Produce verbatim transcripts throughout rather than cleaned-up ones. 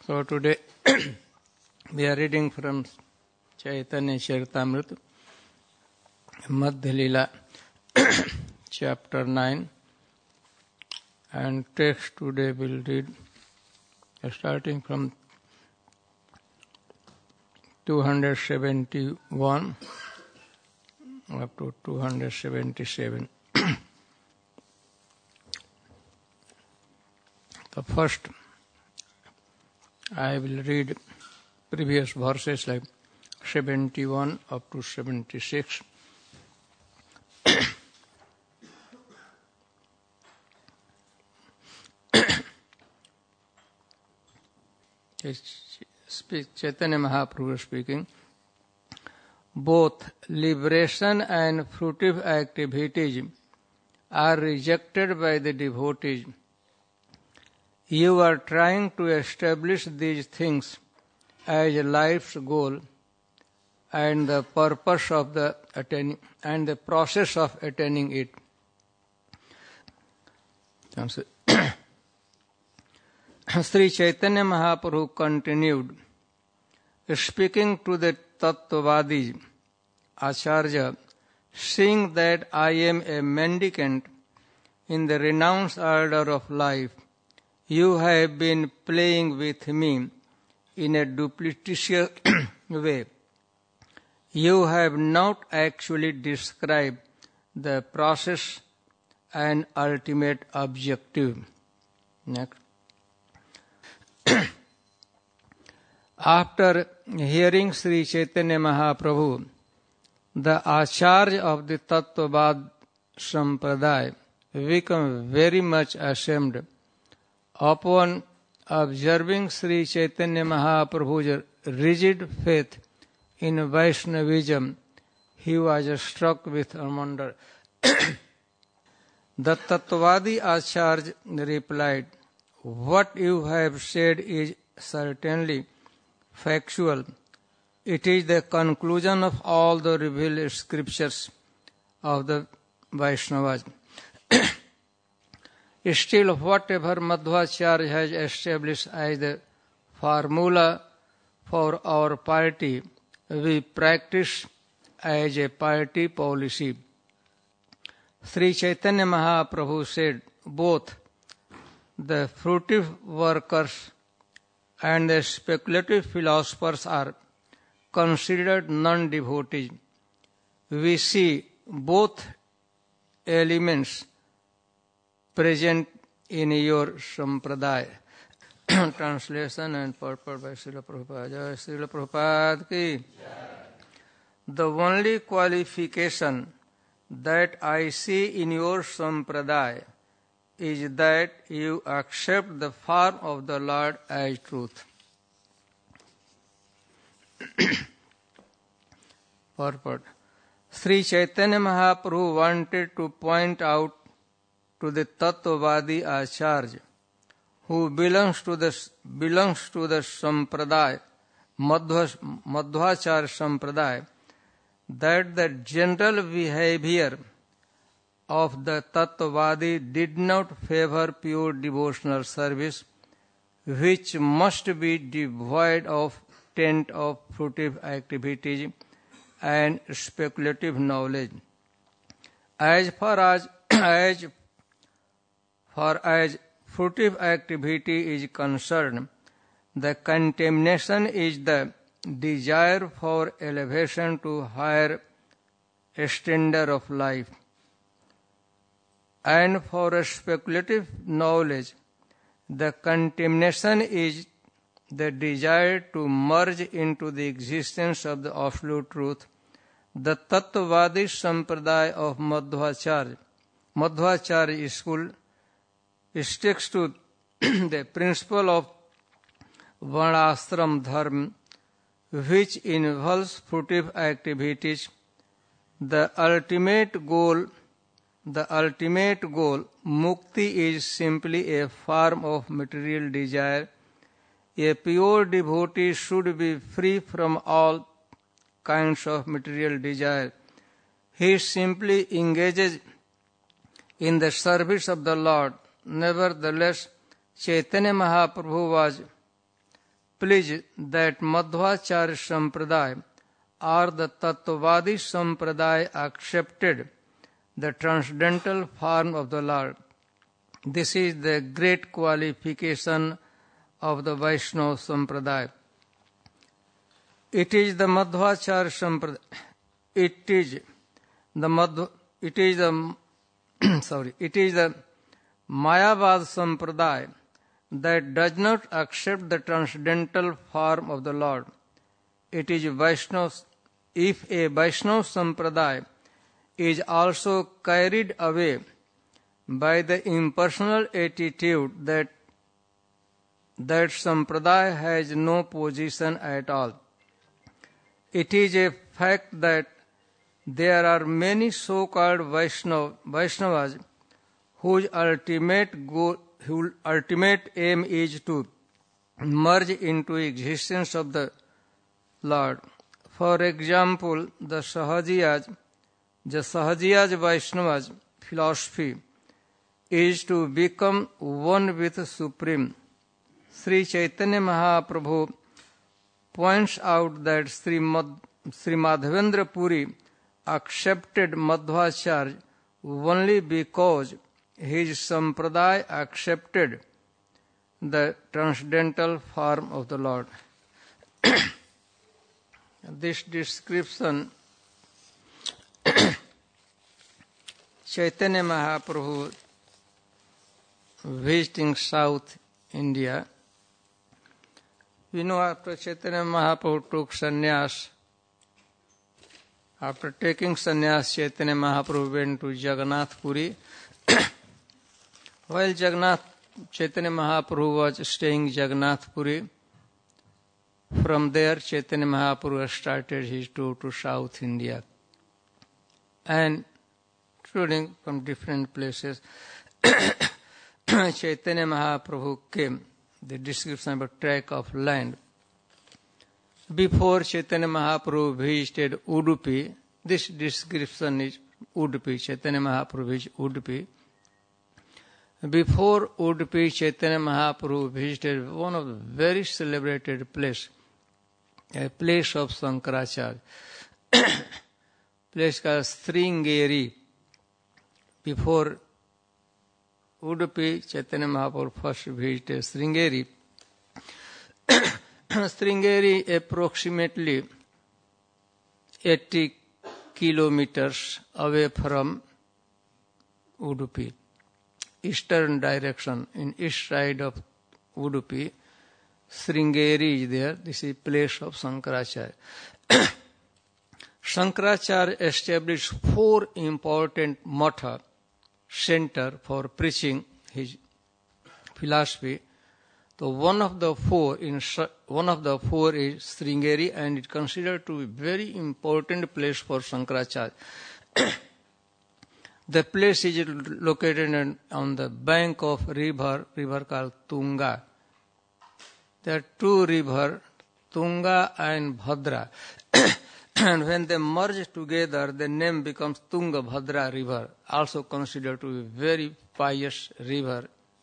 So today we are reading from Chaitanya Charitamrita, Madhya Lila, chapter nine, and text today we'll read starting from two hundred seventy-one up to two hundred seventy-seven. The first, I will read previous verses like seventy-one up to seventy-six. Chaitanya Mahaprabhu speaking. Both liberation and fruitive activities are rejected by the devotees. You are trying to establish these things as life's goal and the purpose of the attaining and the process of attaining it. Sri Chaitanya Mahaprabhu continued, speaking to the Tattvadis, Acharya, seeing that I am a mendicant in the renounced order of life, you have been playing with me in a duplicitous way. You have not actually described the process and ultimate objective. Next. After hearing Sri Chaitanya Mahaprabhu, the Acharya of the Tattvada Sampradaya became very much ashamed. Upon observing Sri Chaitanya Mahaprabhu's rigid faith in Vaishnavism, he was struck with wonder. The Tattvadi Acharya replied, what you have said is certainly factual. It is the conclusion of all the revealed scriptures of the Vaishnavas. Still, whatever Madhvacharya has established as the formula for our piety, we practice as a piety policy. Sri Chaitanya Mahaprabhu said, both the fruitive workers and the speculative philosophers are considered non-devotees. We see both elements present in your sampradaya. Translation and purport by Srila Prabhupada. Jai Srila Prabhupada ki. The only qualification that I see in your sampradaya is that you accept the form of the Lord as truth. Purport. Sri Chaitanya Mahaprabhu wanted to point out to the Tattvadi Acharya, who belongs to the belongs to the Sampradaya, Madhva, Madhvacharya Sampradaya, that the general behavior of the Tattvadi did not favor pure devotional service, which must be devoid of taint of fruitive activities and speculative knowledge. As far as as far as fruitive activity is concerned, the contamination is the desire for elevation to higher standard of life. And for a speculative knowledge, the contamination is the desire to merge into the existence of the absolute truth. The Tattvadi Sampradaya of Madhvacharya, Madhvacharya school, sticks to the principle of Varnashram Dharma, which involves fruitive activities. The ultimate goal The ultimate goal, mukti, is simply a form of material desire. A pure devotee should be free from all kinds of material desire. He simply engages in the service of the Lord. Nevertheless, Chaitanya Mahaprabhu was pleased that Madhvacharya Sampradaya or the Tattvadi Sampradaya accepted the transcendental form of the Lord. This is the great qualification of the Vaishnava Sampradaya. It is the Madhvacharya Sampradaya. It is the Madhva, it is the sorry, it is the Mayavad Sampradaya that does not accept the transcendental form of the Lord. It is Vaishnava. If a Vaishnava Sampradaya is also carried away by the impersonal attitude that that Sampradaya has no position at all. It is a fact that there are many so-called Vaishnav, Vaishnavas whose ultimate goal, whose ultimate aim is to merge into existence of the Lord. For example, the Sahajiyas, the Sahajiyas Vaishnavas philosophy is to become one with the Supreme. Sri Chaitanya Mahaprabhu points out that Sri, Mad, Sri Madhavendra Puri accepted Madhvacharya only because his Sampradaya accepted the transcendental form of the Lord. This description, Chaitanya Mahaprabhu visiting South India. We know after Chaitanya Mahaprabhu took sannyas, after taking sannyas, Chaitanya Mahaprabhu went to Jagannath Puri. While Jagannath, Chaitanya Mahaprabhu was staying in Jagannath Puri, from there Chaitanya Mahaprabhu started his tour to South India, and including from different places. Chaitanya Mahaprabhu came, the description of a tract of land. Before Chaitanya Mahaprabhu visited Udupi, this description is Udupi, Chaitanya Mahaprabhu visited Udupi. Before Udupi, Chaitanya Mahaprabhu visited one of the very celebrated place, a place of Shankaracharya, place called Sringeri. Before Udupi, Chaitanya Mahaprabhu first visited Sringeri. Sringeri approximately eighty kilometers away from Udupi, eastern direction, in east side of Udupi. Sringeri is there. This is place of Shankaracharya. Shankaracharya established four important matha center for preaching his philosophy. So one of the four in one of the four is Sringeri, and it is considered to be very important place for Shankaracharya. The place is located on the bank of river, river called Tunga. There are two rivers, Tunga and Bhadra. And when they merge together, the name becomes Tungabhadra River, also considered to be very pious river.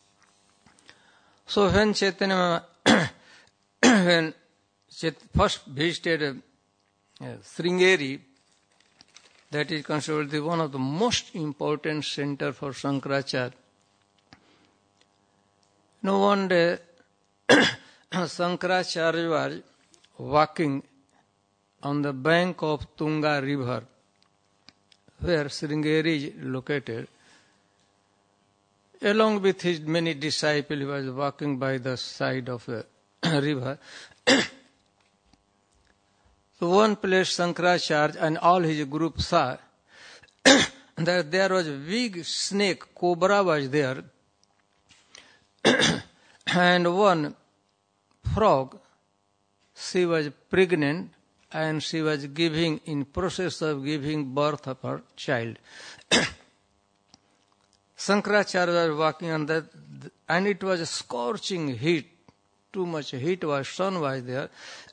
So when Chaitanya, when Chait, first visited uh, Sringeri, that is considered the one of the most important center for Shankaracharya. No one day, Shankaracharya was walking on the bank of Tunga River, where Sringeri is located. Along with his many disciples, he was walking by the side of the river. So one place Shankaracharya and all his group saw that there was a big snake, cobra was there, and one frog, she was pregnant, and she was giving, in process of giving birth of her child. Shankaracharya was walking on that, and it was a scorching heat. Too much heat was, sun was there.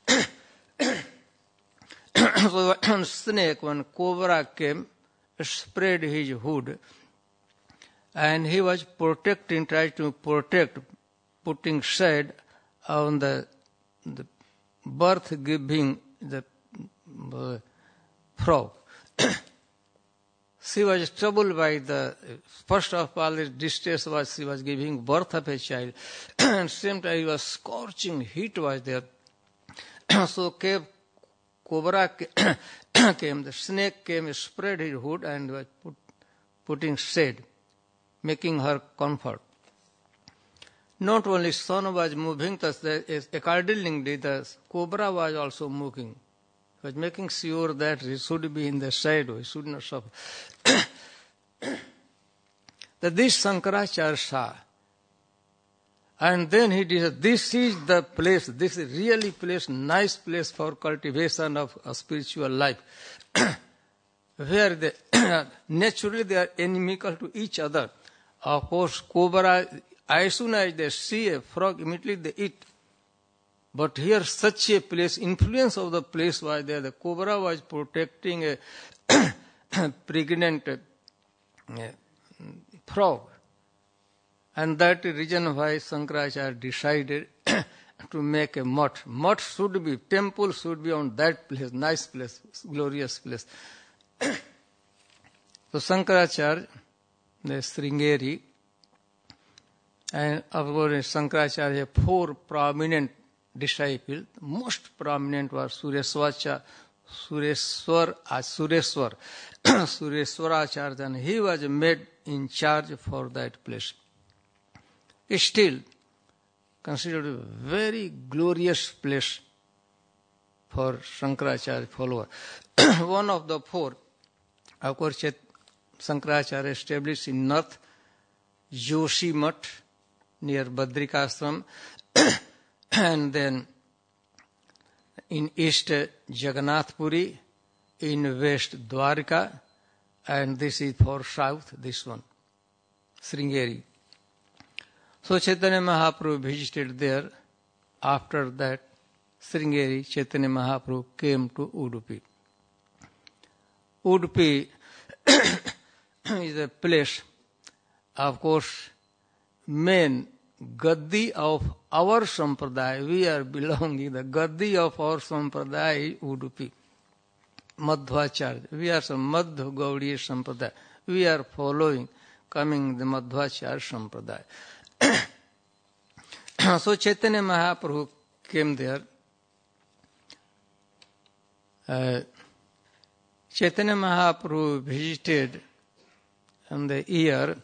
So one snake, one cobra came, spread his hood, and he was protecting, trying to protect, putting shade on the the birth giving the uh, frog. She was troubled by the, first of all, the distress was she was giving birth of a child, and same time it was scorching heat was there. So came cobra came, the snake came, spread his hood and was put, putting shade, making her comfort. Not only sun was moving, accordingly the cobra was also moving. He was making sure that he should be in the shadow, he should not suffer. That this Shankaracharya saw. And then he decided, this is the place, this is really place, nice place for cultivation of a spiritual life. Where they, naturally they are inimical to each other. Of course, cobra, as soon as they see a frog, immediately they eat. But here such a place, influence of the place was there. The cobra was protecting a pregnant uh, frog. And that is the reason why Shankaracharya decided to make a mutt. Mutt should be, temple should be on that place, nice place, glorious place. So Shankaracharya, the Sringeri, and of course Shankaracharya had four prominent disciples. Most prominent was Sureswara, Sureswar, uh, Sureswar, Sureswaracharya, and he was made in charge for that place. Still considered a very glorious place for Shankaracharya follower. One of the four, of course, Shankaracharya established in north Joshimath near Badrikashram, and then in east Jagannath Puri, in west Dwarka, and this is for south, this one, Sringeri. So Chaitanya Mahaprabhu visited there. After that, Sringeri, Chaitanya Mahaprabhu came to Udupi. Udupi is a place, of course, main Gaddi of our Sampradaya. We are belonging, the Gaddi of our Sampradaya is Udupi. Madhvacharya. We are some Madhva Gaudiya Sampradaya. We are following, coming the Madhvacharya Sampradaya. So Chaitanya Mahaprabhu came there. Uh, Chaitanya Mahaprabhu visited in the year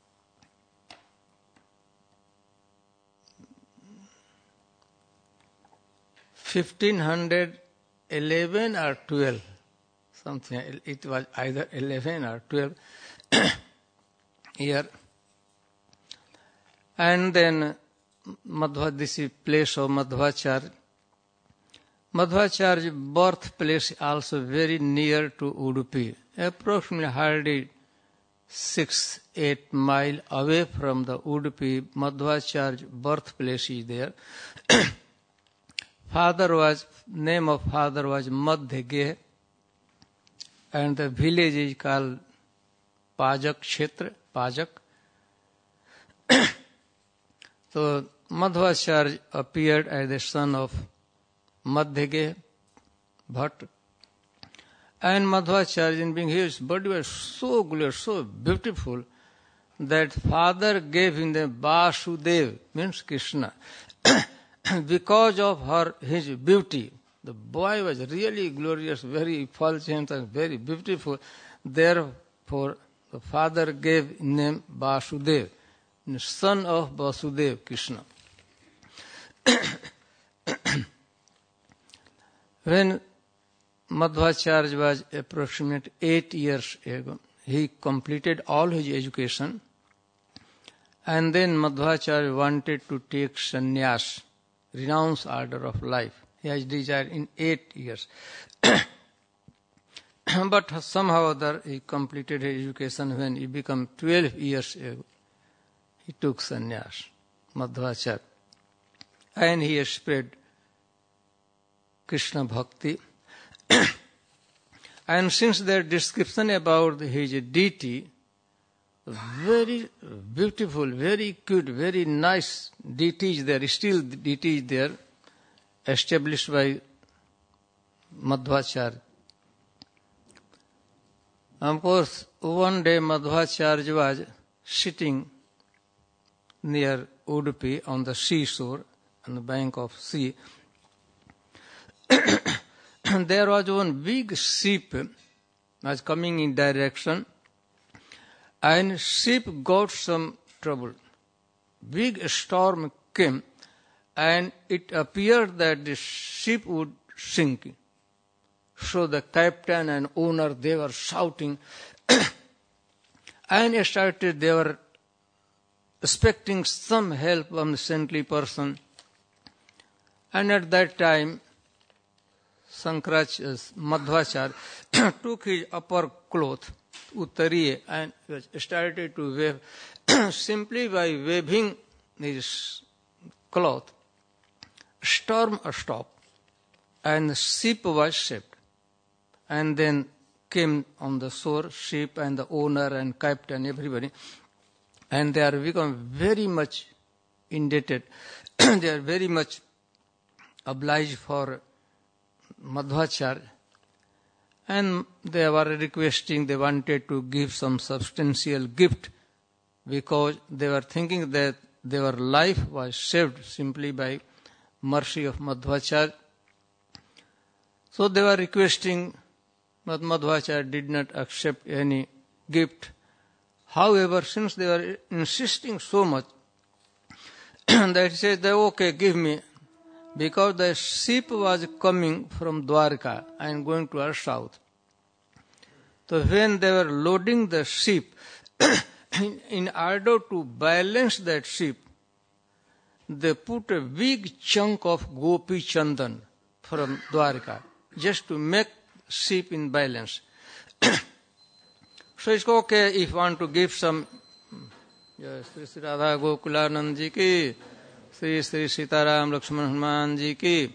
fifteen eleven or twelve, something. It was either eleven or twelve year. And then Madhva, this is place of Madhvacharya. Madhvacharya's birthplace also very near to Udupi, approximately hardly six, eight mile away from the Udupi. Madhvacharya's birthplace is there. Father was, name of father was Madhyage, and the village is called Pajak Kshetra, Pajak. So Madhvacharya appeared as the son of Madhyage Bhatt. And Madhvacharya, in being his body was so glorious, so beautiful, that father gave him the Vasudev, means Krishna. Because of her, his beauty, the boy was really glorious, very effulgent and very beautiful. Therefore, the father gave name Vasudev, son of Vasudev, Krishna. When Madhvacharya was approximately eight years ago, he completed all his education, and then Madhvacharya wanted to take sannyas, renounce order of life. He has desired in eight years. But somehow or other he completed his education. When he became twelve years ago, he took sannyas, Madhvacharya, and he spread Krishna Bhakti. And since their description about his deity, very beautiful, very cute, very nice deities there, still deities there, established by Madhvacharya. Of course, one day Madhvacharya was sitting near Udupi on the seashore, on the bank of sea. There was one big ship was coming in direction, and ship got some trouble. Big storm came, and it appeared that the ship would sink. So the captain and owner, they were shouting and started, they were expecting some help from the saintly person. And at that time, Sankaracharya, Madhvacharya took his upper cloth, uttariye, and started to wave. Simply by waving his cloth, storm stopped, and the ship was saved. And then came on the shore, ship and the owner and captain, everybody. And they are become very much indebted. They are very much obliged for Madhvacharya. And they were requesting, they wanted to give some substantial gift, because they were thinking that their life was saved simply by mercy of Madhvacharya. So they were requesting, but Madhvacharya did not accept any gift. However, since they were insisting so much, that he said, okay, give me. Because the ship was coming from Dwarka and going to our south. So when they were loading the ship, in, in order to balance that ship, they put a big chunk of Gopi Chandan from Dwarka, just to make ship in balance. So it's okay if you want to give some. Sri Sri Radha Gokulanand ji ki, Sri Sri Sitaram Lakshman Hanuman ji ki.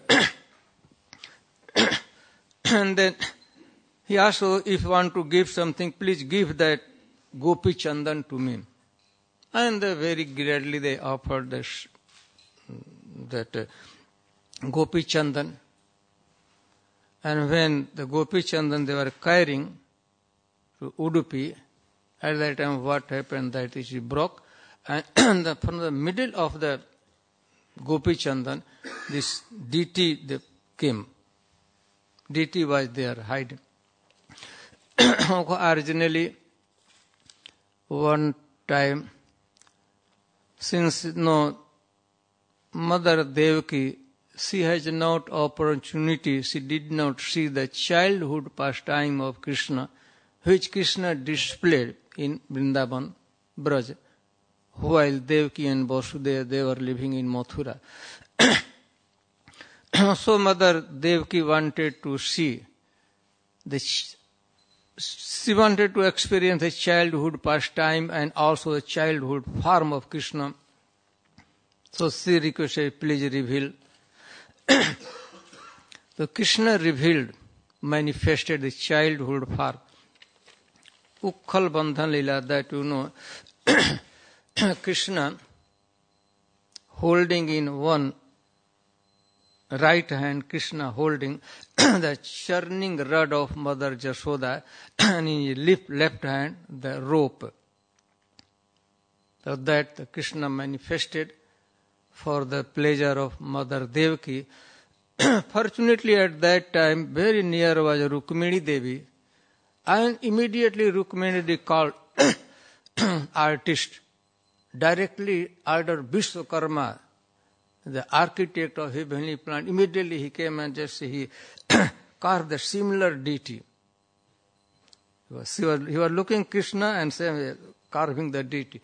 And then he also, if you want to give something, please give that Gopi Chandan to me. And they very gladly they offered this, that uh, Gopi Chandan. And when the Gopi Chandan they were carrying to Udupi, at that time what happened, that it broke, and the, from the middle of the Gopi Chandan, this D T they came. D T was there hiding. Originally, one time, since no Mother Devaki, she has not opportunity, she did not see the childhood pastime of Krishna, which Krishna displayed in Vrindavan, Braj, while Devaki and Vasudeva, they were living in Mathura. So Mother Devaki wanted to see, the, she wanted to experience the childhood pastime and also the childhood form of Krishna. So she requested, please reveal. So Krishna revealed, manifested the childhood form. Ukhal Bandhan Lila, that you know, Krishna holding in one right hand, Krishna holding the churning rod of Mother Jashoda, and in his left hand the rope. So that Krishna manifested for the pleasure of Mother Devaki. Fortunately at that time, very near was Rukmini Devi, and immediately Rukmini Devi called artist, directly ordered Vishwakarma, the architect of heavenly planet. Immediately he came and just he carved a similar deity. He was, he was, he was looking Krishna and saying, carving the deity.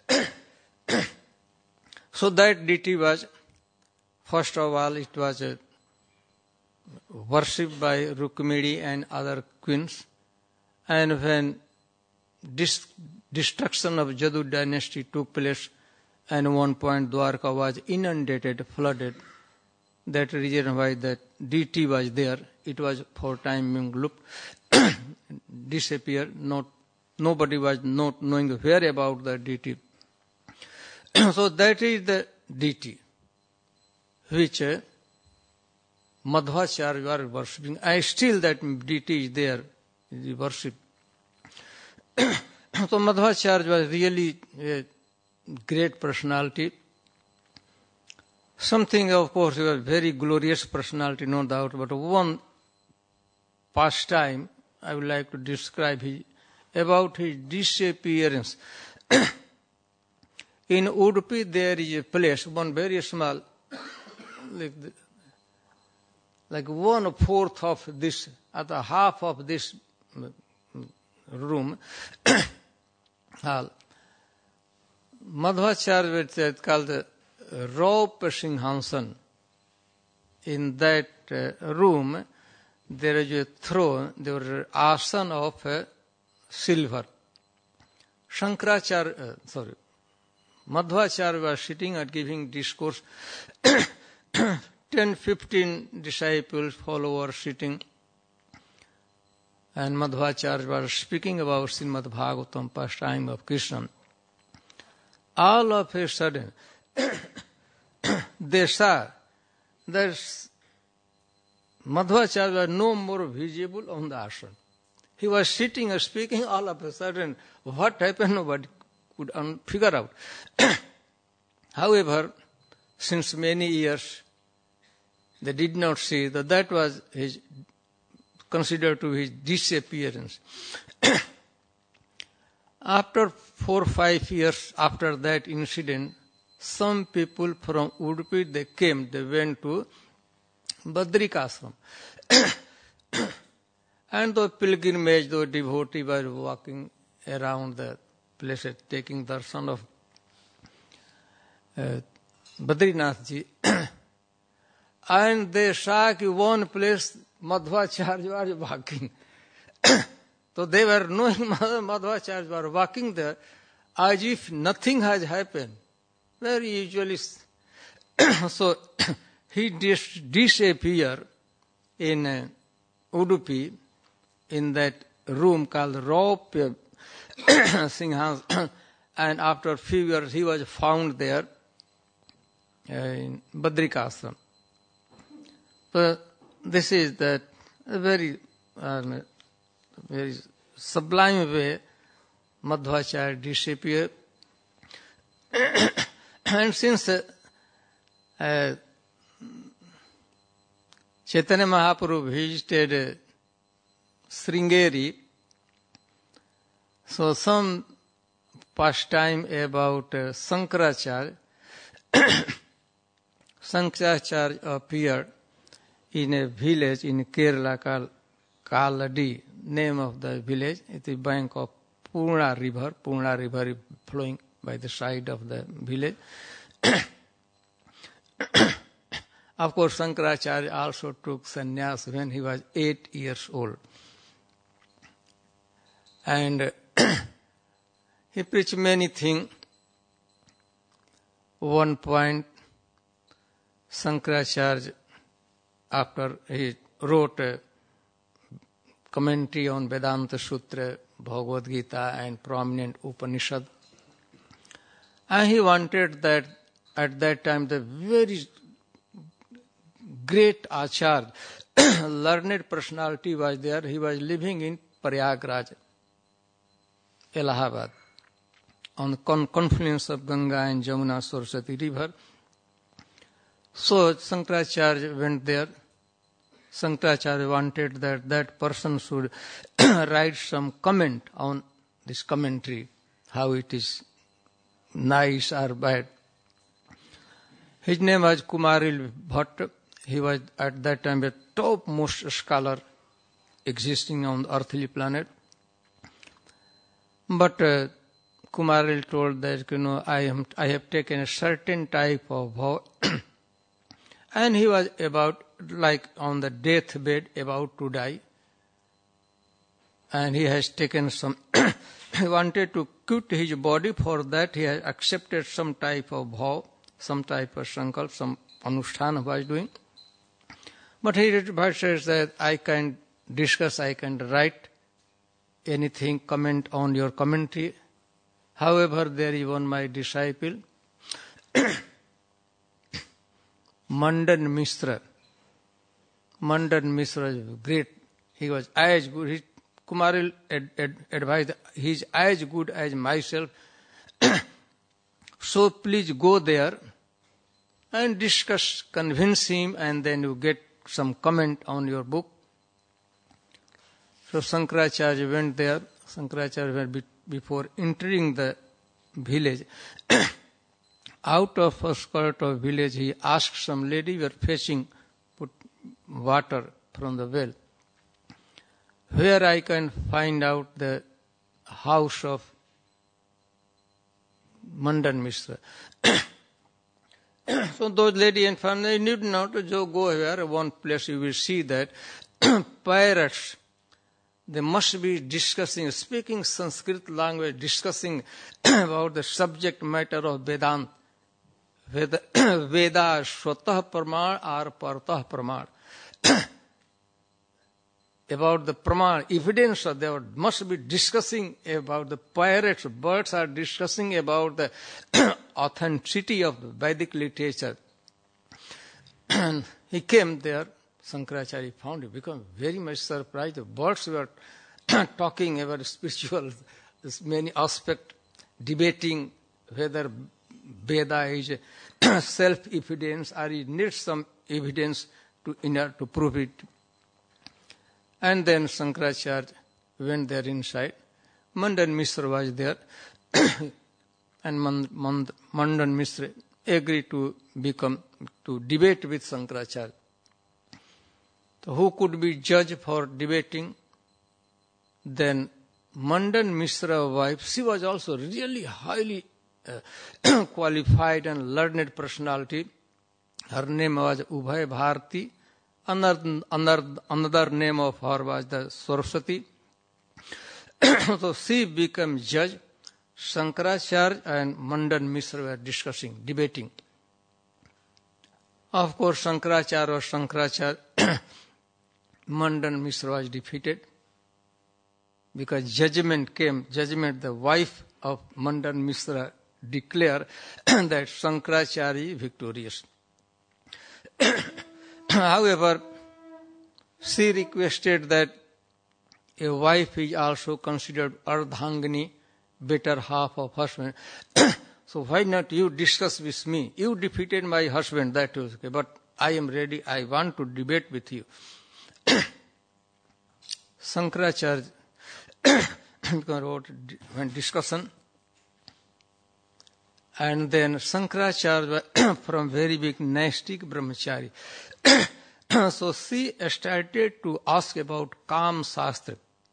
So that deity was, first of all, it was uh, worshipped by Rukmini and other queens. And when dis- destruction of Jadu dynasty took place, and one point Dwarka was inundated, flooded, that reason why that deity was there, it was for time being looked, disappeared, not, nobody was not knowing where about the deity. So that is the deity which uh, Madhvacharya were worshipping, and still that deity is there, the worship. So Madhvacharya was really a great personality. Something, of course, he was very glorious personality, no doubt, but one pastime I would like to describe his, about his disappearance. In Udupi there is a place, one very small, like, the, like one fourth of this, at the half of this room, hall. Madhvacharya was called the Raup Singhansan. In that uh, room, there is a throne, there was an asana of uh, silver. Shankaracharya, uh, sorry, Madhvacharya was sitting and giving discourse. Ten, fifteen disciples, followers sitting. And Madhvacharya was speaking about Srimad Bhagavatam, pastime of Krishna. All of a sudden, they saw that Madhvacharya was no more visible on the ashram. He was sitting and speaking, all of a sudden, what happened, nobody could un- figure out. However, since many years, they did not see that that was his, considered to be his disappearance. After four or five years after that incident, some people from Udupi, they came, they went to Badrikashram. And the pilgrimage, the devotees were walking around the place, taking darshan of uh, Badrinath ji. And they saw one place Madhvacharya was walking. So they were knowing Madhvacharya was walking there as if nothing has happened. Very usually. So he dis- disappeared in uh, Udupi, in that room called Raup Singhansan, and after a few years he was found there uh, in Badrikashram. So this is that a very, uh, very sublime way Madhvacharya disappeared. And since uh, uh, Chaitanya Mahaprabhu visited uh, Sringeri, so some pastime about uh, Sankaracharya, Sankaracharya appeared in a village in Kerala called Kaladi, name of the village. It is bank of Purna river. Purna river is flowing by the side of the village. Of course, Sankaracharya also took sannyas when he was eight years old. And he preached many things. One point, Sankaracharya, after he wrote a commentary on Vedanta Sutra, Bhagavad Gita and prominent Upanishad, and he wanted that at that time the very great Acharya, learned personality was there. He was living in Prayagraj, Allahabad, on the con- confluence of Ganga and Jamuna Saraswati river. So Sankaracharya went there. Sankaracharya wanted that that person should write some comment on this commentary, how it is nice or bad. His name was Kumaril Bhatt. He was at that time a topmost scholar existing on the earthly planet. But uh, Kumaril told that, you know, I am I have taken a certain type of vow, and he was about like on the deathbed, about to die, and he has taken some. He wanted to quit his body. For that, he has accepted some type of vow, some type of sankalp, some anushthan he was doing. But he says that I can discuss, I can write anything, comment on your commentary. However, there is one my disciple, Mandan Mishra. Mandan Mishra is great. He was as good. He, Kumaril ad, ad, advised, he is as good as myself. So please go there and discuss, convince him, and then you get some comment on your book. So Shankaracharya went there. Shankaracharya went be, before entering the village. Out of a skirt of village, he asked some lady, we are fetching put water from the well, where I can find out the house of Mandan Mishra. So those lady and family need not to go here. One place you will see that pirates, they must be discussing, speaking Sanskrit language, discussing about the subject matter of Vedanta. Veda, Veda Swatah Praman or Partah Praman. About the Praman, evidence, they must be discussing about the pirates. Birds are discussing about the authenticity of the Vedic literature. And he came there. Shankaracharya found it, became very much surprised. The birds were talking about spiritual, this many aspects, debating whether Veda is self-evidence or it needs some evidence to, in order to prove it. And then Shankaracharya went there inside. Mandan Mishra was there. And Mand, Mand, Mandan Mishra agreed to become, to debate with Shankaracharya. So who could be judge for debating? Then Mandan Mishra's wife, she was also really highly uh, qualified and learned personality. Her name was Ubhay Bharti. Another, another, another name of her was the Saraswati. So she became judge. Shankaracharya and Mandan Mishra were discussing, debating. Of course, Shankaracharya was Shankaracharya. Mandan Mishra was defeated because judgment came. Judgment, the wife of Mandan Mishra declared that Shankaracharya is victorious. However, she requested that a wife is also considered Ardhangani, better half of husband. So why not you discuss with me? You defeated my husband, that was okay, but I am ready, I want to debate with you. Shankaracharya wrote one discussion, and then Shankaracharya from very big Naistik brahmachari. So she started to ask about Kam Shastra,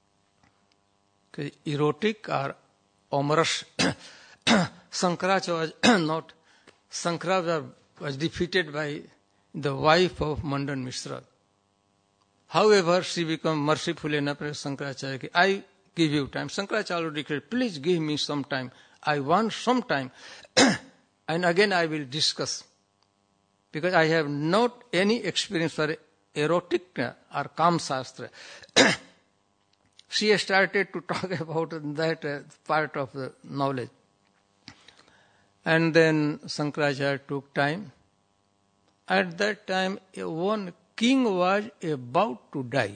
erotic or amorous. Shankaracharya was not, Shankaracharya was defeated by the wife of Mandan Mishra. However, she became merciful enough to Shankaracharya. I give you time. Shankaracharya declared, please give me some time. I want some time. And again I will discuss. Because I have not any experience for erotic or Kam Shastra. She started to talk about that part of the knowledge. And then Shankaracharya took time. At that time, one king was about to die.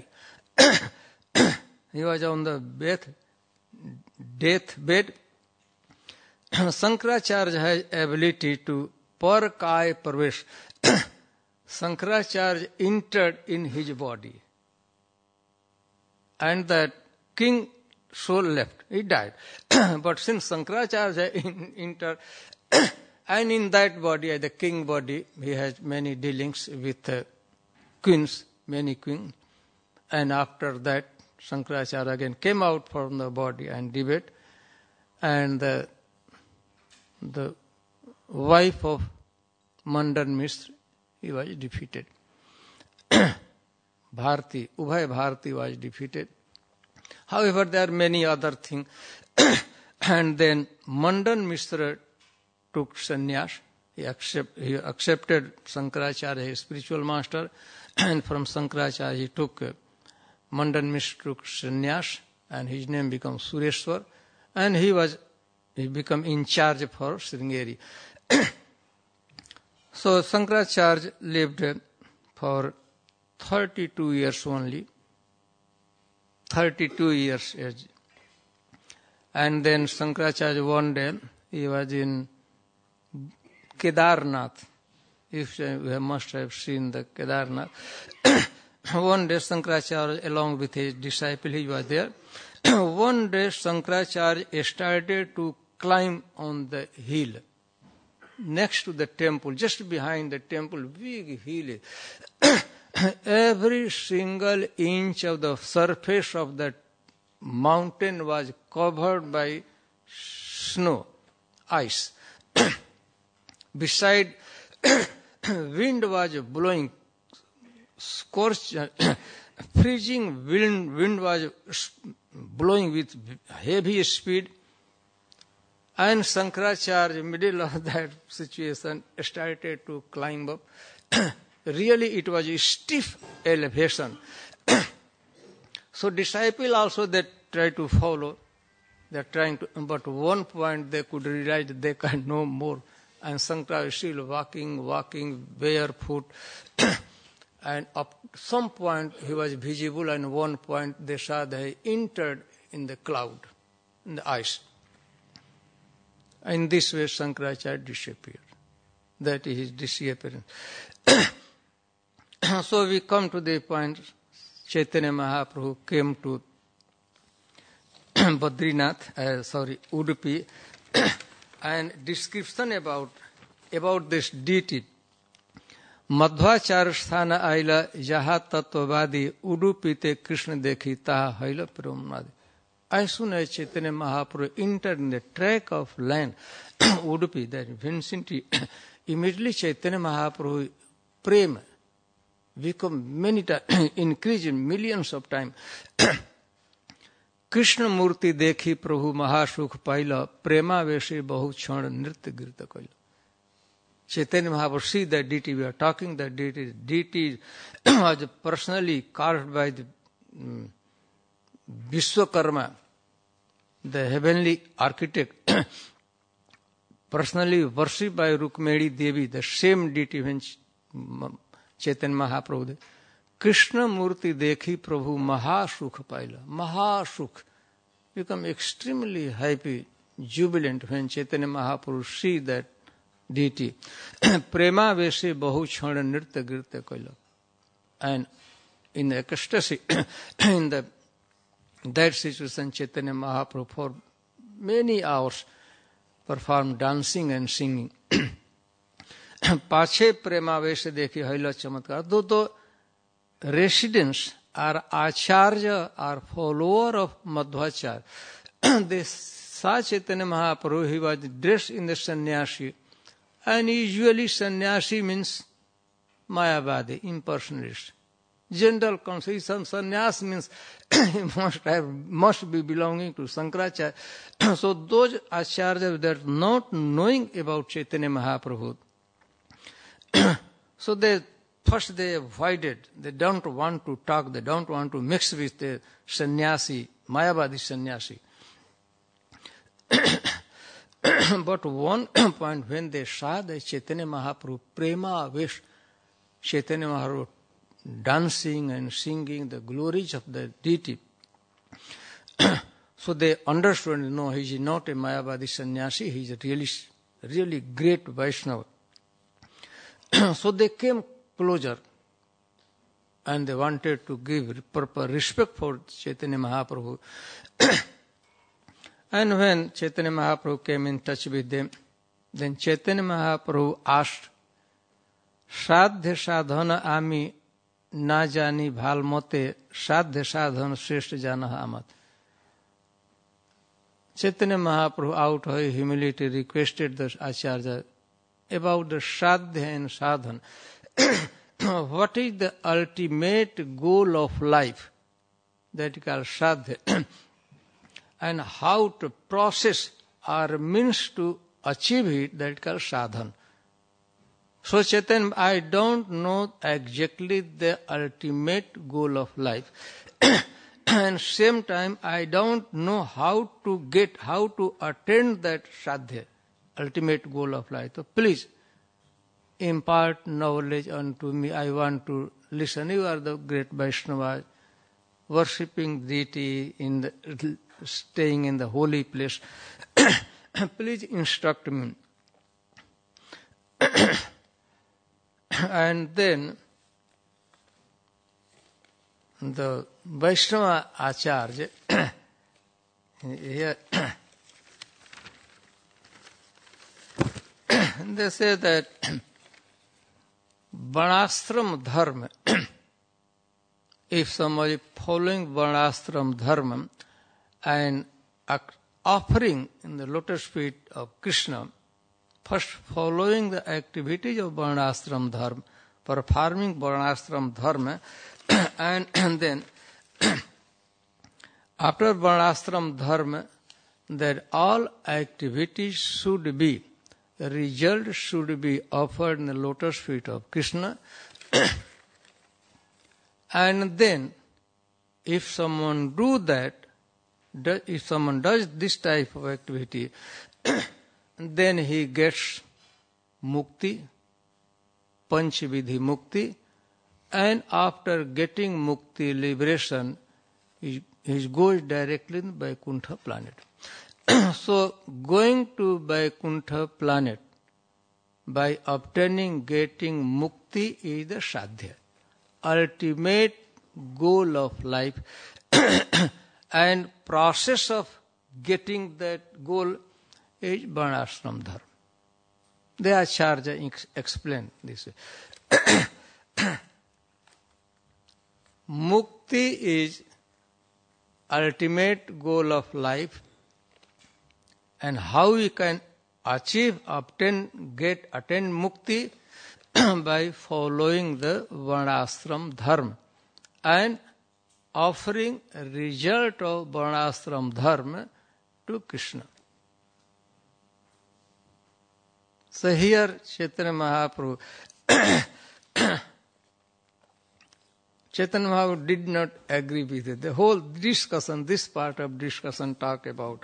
He was on the death, death bed. Shankaracharya has ability to parkai parvesh. Shankaracharya entered in his body. And that king soul left. He died. But since Shankaracharya entered, and in that body, the king body, he has many dealings with uh, queens, many queens. And after that, Shankaracharya again came out from the body and debate. And the, the wife of Mandan Mishra, he was defeated. Bharti, Ubhay Bharti was defeated. However, there are many other things. And then Mandan Mishra took sannyas. He, accept, he accepted Shankaracharya, his spiritual master. And from Shankaracharya, he took, uh, Mandan Mishra took sannyas. And his name became Sureshwar. And he was, he became in charge for Sringeri. So Shankaracharya lived for thirty-two years only. thirty-two years age. And then Shankaracharya one day, he was in Kedarnath. If you must have seen the Kedarnath. One day Shankaracharya along with his disciple, he was there. One day Shankaracharya started to climb on the hill next to the temple, just behind the temple, big hill. Every single inch of the surface of that mountain was covered by snow, ice. Beside, wind was blowing, scorched, freezing wind, wind was blowing with heavy speed. And Shankaracharya, in the middle of that situation, started to climb up. Really, it was a stiff elevation. So disciples also, they try to follow. They are trying to, but one point they could realize they can no more. And Shankaracharya is still walking, walking barefoot. And at some point he was visible, and one point they saw that he entered in the cloud, in the ice. In this way, Shankaracharya disappeared. That is his disappearance. So we come to the point, Chaitanya Mahaprabhu came to Badrinath, uh, sorry, Udupi, and description about, about this deity. Madhvacharya sthana aila jaha tattvavadi Udupite Krishna dekhi taha haila piramnadi. As soon as Chaitanya Mahaprabhu entered in the track of land, Udupi, that vicinity, immediately Chaitanya Mahaprabhu prema become many times, increase in millions of times. Krishna Murti dekhi Prabhu Mahasukh paila prema veshe bahu chhana nritya girta kaila. Chaitanya Mahaprabhu see that deity, we are talking that deity, deity was personally carved by the um, Vishwakarma, the heavenly architect, personally worshipped by Rukmini Devi, the same deity when Chaitanya Mahaprabhu. Krishna Murti dekhi Prabhu Mahasukh paila. Mahasukh become extremely happy, jubilant when Chaitanya Mahaprabhu see that deity. Prema veshe bahu chhana nritya girta kaila. And in the ecstasy, in the that situation, Chaitanya Mahaprabhu for many hours performed dancing and singing. Pache prema veshe dekhi haila chamatkar. Though the residents are acharya, are follower of Madhvacharya, they saw Chaitanya Mahaprabhu, he was dressed in the sannyasi. And usually sannyasi means mayavadi, impersonalist. General conception, sannyas means he must have, must be belonging to Shankaracharya. So those acharyas that are not knowing about Chaitanya Mahaprabhu, so they first they avoided, they don't want to talk, they don't want to mix with the sannyasi, mayavadi sannyasi. But one point, when they saw the Chaitanya Mahaprabhu prema avesh, Chaitanya Mahaprabhu dancing and singing the glories of the deity, so they understood, no, he is not a mayavadi sannyasi, he is a really, really great Vaishnava. So they came closer and they wanted to give proper respect for Chaitanya Mahaprabhu. And when Chaitanya Mahaprabhu came in touch with them, then Chaitanya Mahaprabhu asked, Sadhya sadhana ami na jani bhal mote sadhya sadhana shrestha jana amat. Chaitanya Mahaprabhu, out of humility, requested the Acharya about the sadhya and sadhana. What is the ultimate goal of life? That is called sadhya. And how to process or means to achieve it, that is called sadhana. So Chaitanya, I don't know exactly the ultimate goal of life. And same time, I don't know how to get, how to attain that sadhya, ultimate goal of life. So please impart knowledge unto me. I want to listen, you are the great Vaishnava, worshipping deity, in the, staying in the holy place. Please instruct me. And then the Vaishnava Acharya, here, they say that Varnashram Dharma, if somebody following Varnashram Dharma and offering in the lotus feet of Krishna, first following the activities of Varnashram Dharma, performing Varnashram Dharma, and, and then after Varnashram Dharma, that all activities should be, the result should be offered in the lotus feet of Krishna. And then, if someone do that, if someone does this type of activity, then he gets mukti, panchvidhi mukti, and after getting mukti, liberation, he, he goes directly in Vaikuntha planet. So, going to Vaikuntha planet by obtaining, getting mukti is the sadhya, ultimate goal of life. And process of getting that goal is Varnashram Dharma. The Acharya explained this way. Mukti is ultimate goal of life, and how we can achieve, obtain, get, attain mukti by following the Varnashram Dharma and offering a result of Varnashram Dharma to Krishna. So here Chaitanya Mahaprabhu Chaitanya Mahaprabhu did not agree with it. The whole discussion, this part of discussion talk about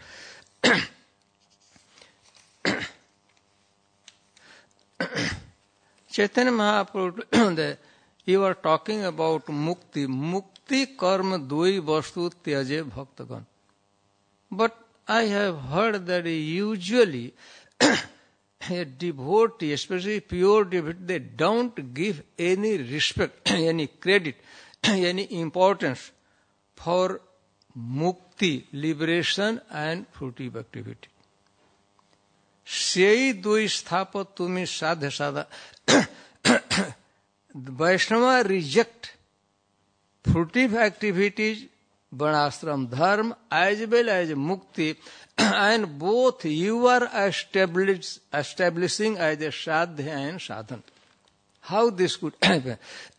Chaitanya Mahaprabhu, the, you are talking about mukti. Mukti karma dui vastu tyaje bhaktagan. But I have heard that usually a devotee, especially pure devotee, they don't give any respect, any credit, any importance for mukti, liberation and fruitive activity. Sei dui sthapa tumi sadha sadha. Vaishnava reject fruitive activities, Varnashram Dharma, as well as mukti, and both you are establish, establishing as a sadhya and sadhana. How this could happen?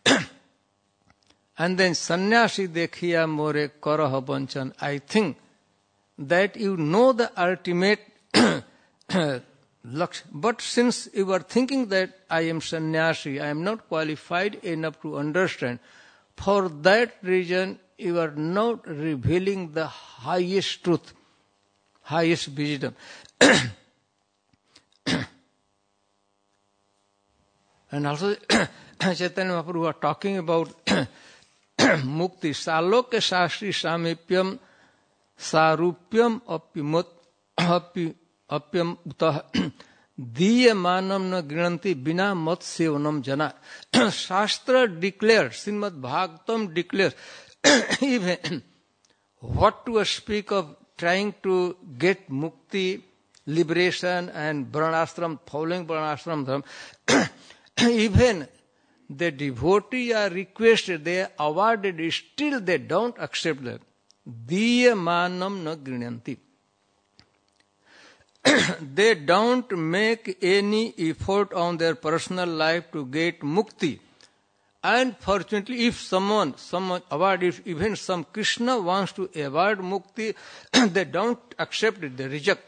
And then sannyasi dekhiya more karaha banchan. I think that you know the ultimate lakshya. But since you are thinking that I am sannyasi, I am not qualified enough to understand, for that reason you are not revealing the highest truth, highest wisdom. And also Chaitanya Mahaprabhu was talking about mukti. Saloke shastri samipyam sarupyam apimut api apyam utah diyamanam na grinanti bina mat sevanam jana. Shastra declares, Srimad Bhagavatam declares, even what to speak of trying to get mukti, liberation and Varnashram, following Varnashram Dharma, even the devotee are requested, they are awarded, still they don't accept that. Diyamanam na grinanti. They don't make any effort on their personal life to get mukti. And fortunately, if someone, someone award, if even some Krishna wants to award mukti, they don't accept it, they reject.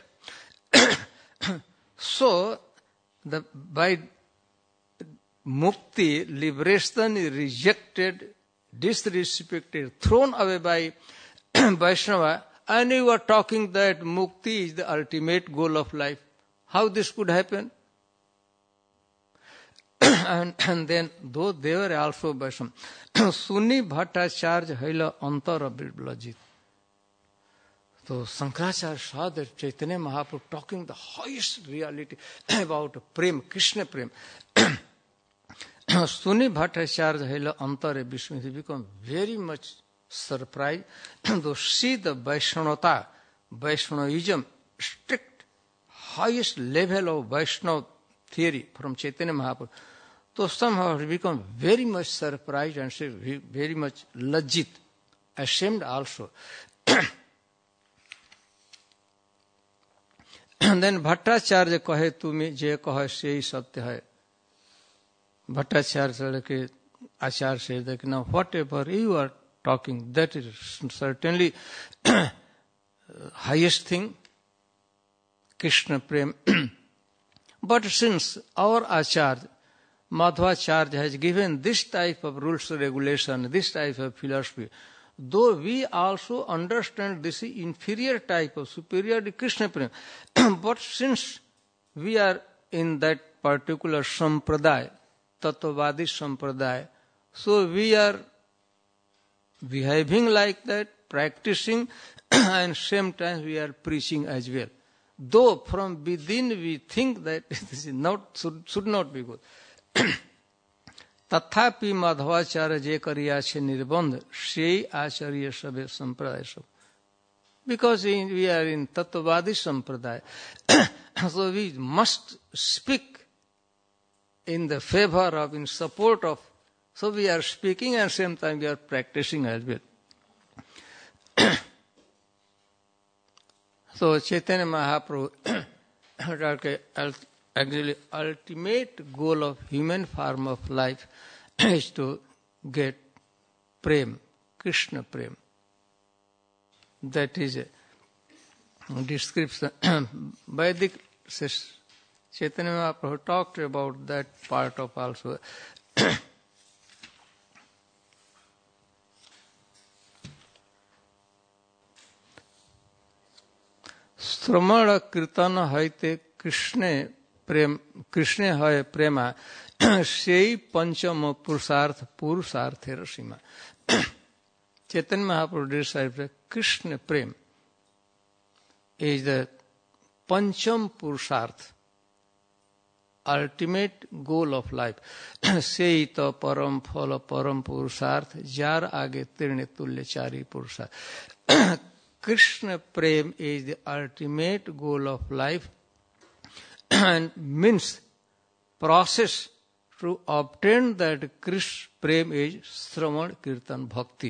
So, the, by mukti, liberation is rejected, disrespected, thrown away by Vaishnava, and you are talking that mukti is the ultimate goal of life. How this could happen? and, and then though they were also Vaishnava, Suni Bhattacharya Haila Antara Bilblajit. So Shankaracharya saw that Chaitanya Mahaprabhu talking the highest reality about Prem, Krishna Prem. Suni Bhattacharya Haila Antara Vishnu, he become very much surprised. Though see the Vaishnavata, Vaishnavism, strict, highest level of Vaishnava theory from Chaitanya Mahaprabhu, so somehow he become very much surprised and very much lajjit, ashamed also. And then Bhattacharya kahe tumi je kahe sei satya hai. Bhattacharya ke Acharya says that now whatever you are talking, that is certainly highest thing, Krishna Prem. But since our Acharya, Madhvacharya has given this type of rules and regulation, this type of philosophy, though we also understand this inferior type of superior Krishna Prem, but since we are in that particular sampradaya, Tattvavadi sampradaya, so we are behaving like that, practicing, and same time we are preaching as well. Though from within we think that this is not should, should not be good. तथापि माधवाचार्य जे करिया छे निर्बंध से आचार्य सबे संप्रदाय सब. Because in, we are in Tattvavadi Sampradaya, so we must speak in the favor of, in support of. So we are speaking and same time we are practicing as well. So Chaitanya Mahaprabhu, actually ultimate goal of human form of life is to get Prem, Krishna Prem. That is a description. Vedic says, Chaitanya Mahaprabhu talked about that part of also. Sramana Kirtana Haite Krishna Prem, Krishna Hai Prema, Sei Panchama Purusartha Purusartha Rasima. Chaitanya Mahaprabhu describes Krishna Prem is the Pancham Purusartha, ultimate goal of life. Sei ta param phala param purusartha, jar age tirne tulya chari purusartha. Krishna Prem is the ultimate goal of life and means process to obtain that Krishna Prem is Sravan Kirtan Bhakti.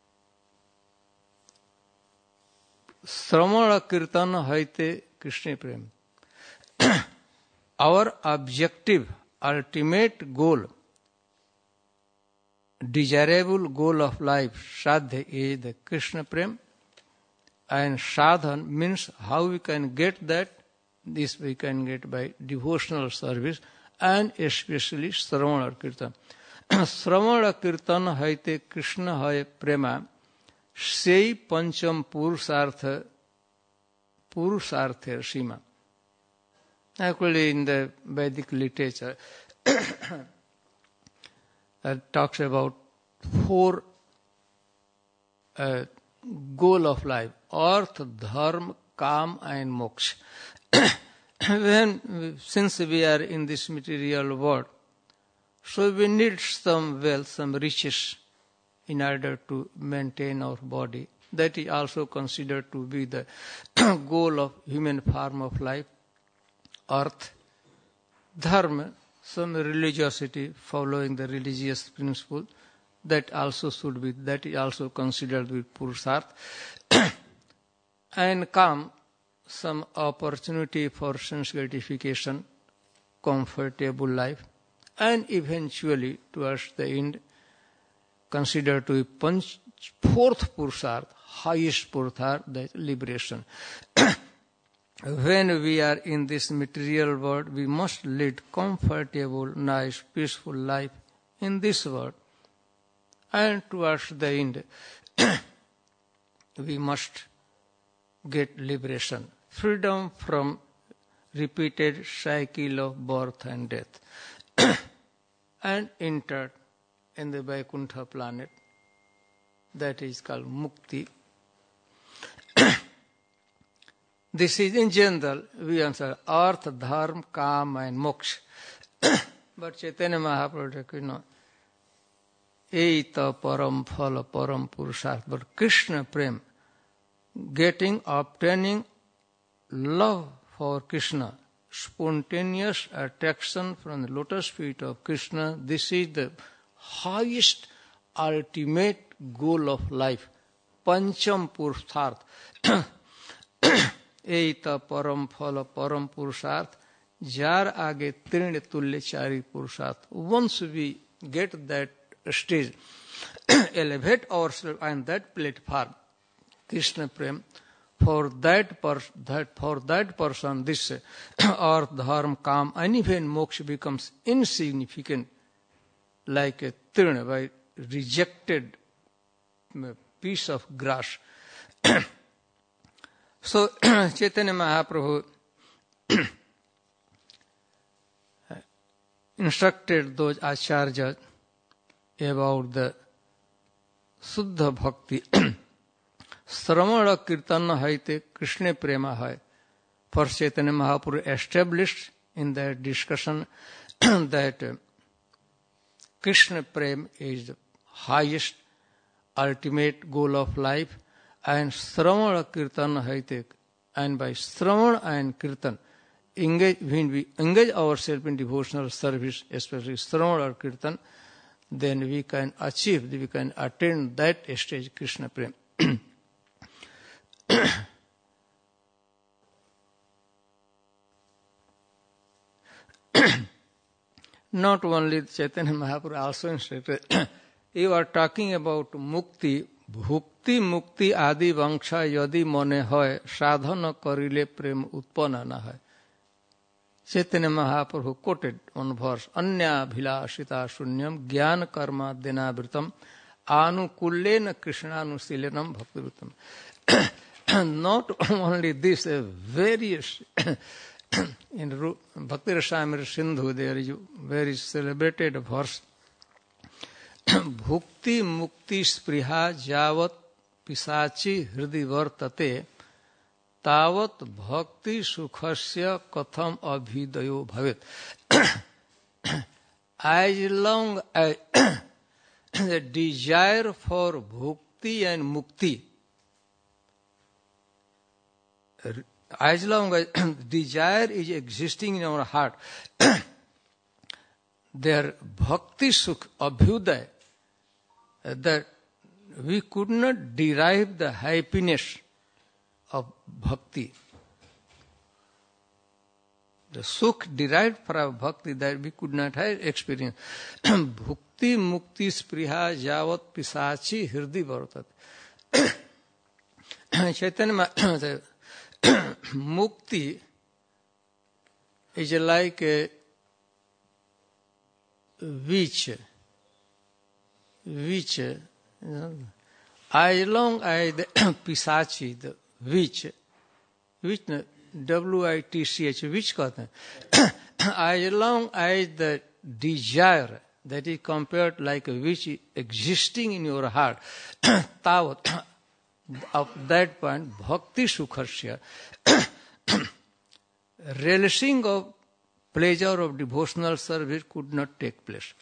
Sramana Kirtan Haite Krishna Prem. Our objective, ultimate goal, desirable goal of life, Sadhya, is the Krishna Prem. And sadhan means how we can get that. This we can get by devotional service and especially Sravana Kirtan. Sravana Kirtan haite Krishna hai prema sei pancham purusartha purusartha sima. Actually in the Vedic literature it talks about four uh, goal of life: artha, dharma, kam and moksha. When, since we are in this material world, so we need some wealth, some riches in order to maintain our body. That is also considered to be the goal of human form of life. Artha, dharma, some religiosity, following the religious principle. That also should be, that is also considered to be purusartha. And kam, some opportunity for sense gratification, comfortable life, and eventually towards the end considered to be panch, fourth purusartha, highest purusartha, that liberation. When we are in this material world, we must lead comfortable, nice, peaceful life in this world. And towards the end, we must get liberation, freedom from repeated cycle of birth and death. and entered in the Vaikuntha planet. That is called mukti. This is in general, we answer artha, dharma, kama and moksha. But Chaitanya Mahaprabhu, you know, Eita param phala param purusharth. But Krishna prem, getting, obtaining love for Krishna, spontaneous attraction from the lotus feet of Krishna, this is the highest, ultimate goal of life. Pancham purusharth. Eita param phala param purusharth. Jar age trin tulya chari purusharth. Once we get that stage, elevate ourselves on that platform, Krishna prem, for that, pers- that, for that person, this earth, dharma, kam, and even moksha becomes insignificant, like a trin, by rejected piece of grass. So, Chaitanya Mahaprabhu instructed those acharyas about the Suddha Bhakti. Sramana Kirtana haite Krishna Prema hai. First Chaitanya Mahaprabhu established in that discussion that uh, Krishna Prema is the highest, ultimate goal of life, and Sramana Kirtana haite, and by Sramana and Kirtan, engage, when we engage ourselves in devotional service, especially Sramana or Kirtan, then we can achieve, we can attain that stage, Krishna Prem. Not only Chaitanya Mahaprabhu also instructed, you are talking about mukti, bhukti, mukti, adi, vangsha, yadi, mone hoy, sadhana karile prem utpana na hai. Chaitanya Mahaprabhu quoted one verse, Anya bhilashita shunyam jnana karma denavritam anukullena krishnaanusilenam bhaktivritam. Not only this, uh, various in Bhakti Rasamrita Sindhu there is a very celebrated verse, Bhukti mukti spriha javat pisachi hridi vartate tavat bhakti sukhasya katham abhidayo bhavet. As long as the desire for bhukti and mukti, as long as desire is existing in our heart, their bhakti sukh abhyuday, that we could not derive the happiness of bhakti. The sukh derived from bhakti that we could not have experienced. Bhukti mukti spriha javat pisachi hirdi vartat. Chaitanya mukti is like a witch, witch, you know, as long as the pisachi, the witch, witch, W I T C H, witch कहते हैं, as long as the desire that is compared like a witch existing in your heart, tavat, of that point, bhakti sukhasya, relishing of pleasure of devotional service could not take place.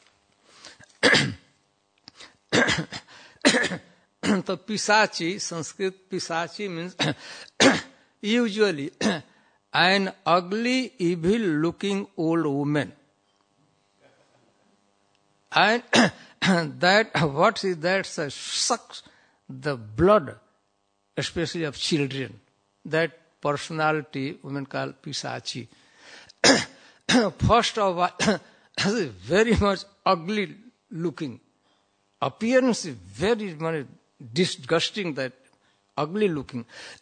So pisachi, Sanskrit pisachi means usually an ugly, evil-looking old woman. And that, what is that? So sucks the blood, especially of children. That personality women call pisachi. First of all, very much ugly looking. Appearance is very much disgusting, that ugly looking.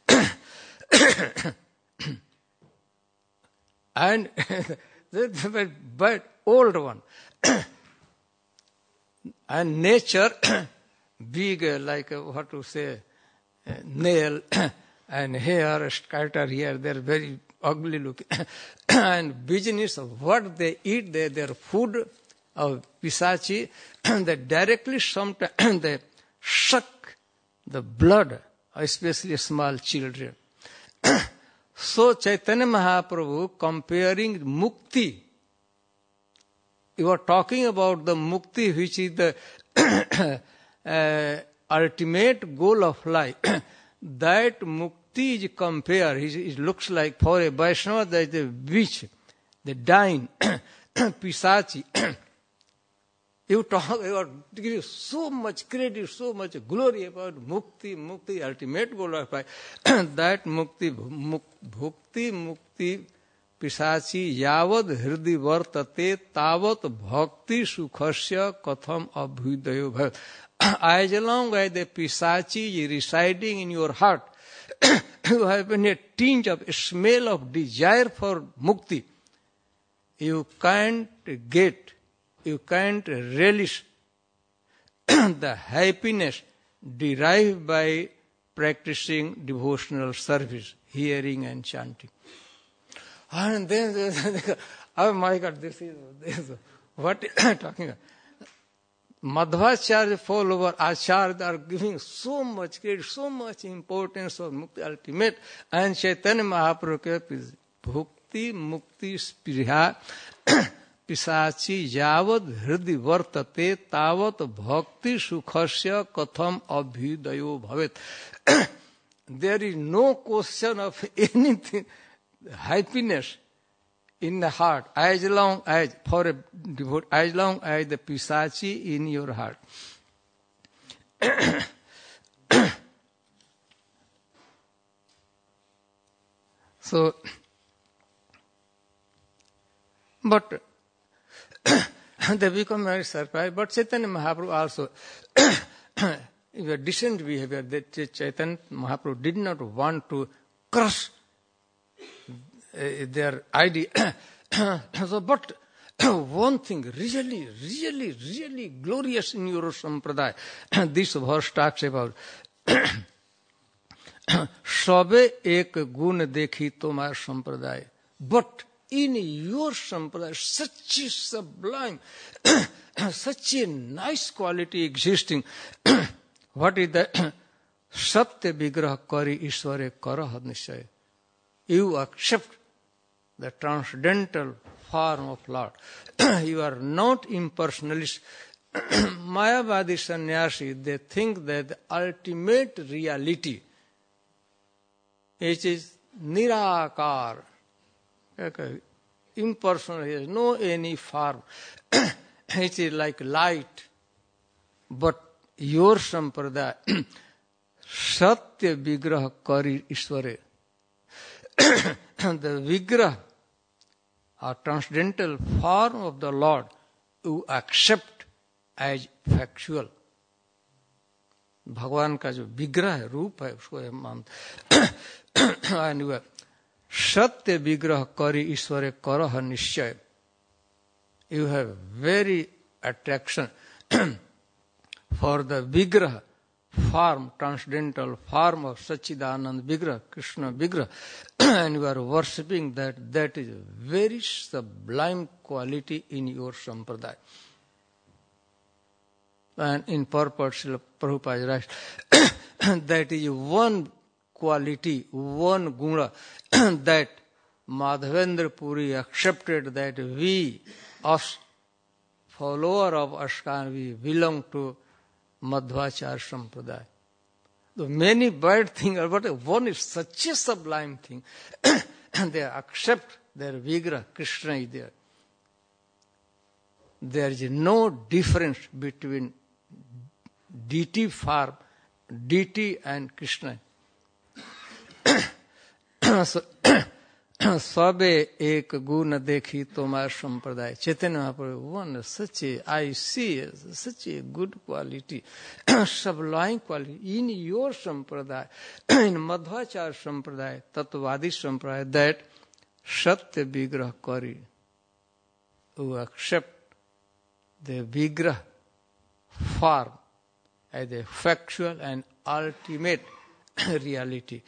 And but old one. And nature, big, like what to say, nail and hair scattered here, they're very ugly looking. And business of what they eat, they, their food, of Pisachi, they directly sometimes they suck the blood, especially small children. So Chaitanya Mahaprabhu comparing mukti, you are talking about the mukti which is the uh, ultimate goal of life. That mukti is compared, it looks like for a Vaishnava there is a witch, the dying, Pisachi. You talk, you are giving so much credit, so much glory about mukti, mukti, ultimate goal of life. That mukti, muk, bhukti, mukti, pisachi, yavad hridi vartate, tavat bhakti sukhasya katham abhyudayo bhav. As long as the pisachi is residing in your heart, you have a tinge of a smell of desire for mukti. You can't get, you can't relish the happiness derived by practicing devotional service, hearing and chanting. And then, oh my God, this is, this is what I am talking about. Madhvacharya follower Acharya are giving so much credit, so much importance of mukti ultimate, and Chaitanya Mahaprabhu is bhukti, mukti, spiriha, pisachi, yavad hridi vartate, tavat bhakti sukhasya katham abhyudayo bhavet. There is no question of anything, happiness in the heart, as long as, for a devote, as long as the pisachi in your heart. So, but they become very surprised. But Chaitanya Mahaprabhu also, in a decent behavior, that Chaitanya Mahaprabhu did not want to crush Uh, their idea. So, but one thing really, really, really glorious in your sampradaya, this verse talks about Sabe ek gun dekhi tomar sampradaya. But in your sampradaya, such a sublime, such a nice quality existing. What is that? Satya vigraha kari ishware karah nishaya. You accept the transcendental form of Lord. You are not impersonalist. Mayavadi sannyasi, they think that the ultimate reality, it is nirakar, okay, impersonal, he has no any form. It is like light. But your sampradaya, satya vigraha kari ishware, the vigraha, a transcendental form of the Lord, you accept as factual. भगवान का जो विग्रह है, रूप है, उसको हम मानते हैं. सत्य विग्रह करी ईश्वर करह निश्चय. You have very attraction for the vigraha, form, transcendental form of Sachidanand Vigraha, Krishna Vigraha, and you are worshipping that. That is a very sublime quality in your sampradaya. And in purport, Srila Prabhupada writes, that is one quality, one guna, that Madhavendra Puri accepted, that we, us, follower of Ashkan, we belong to Madhvacharya Sampradaya. The many bad things, but one is such a sublime thing. And they accept their Vigraha, Krishna is there. There is no difference between deity form, deity and Krishna. So, Sabe ek guna dekhi tomar sampradaya. Chaitanya Mahaprabhu, one such a, I see such a good quality, sublime quality in your sampradaya, in Madhvacharya sampradaya, Tattvadi sampradaya, that Satya Vigraha Kari, who accept the Vigraha form as a factual and ultimate reality.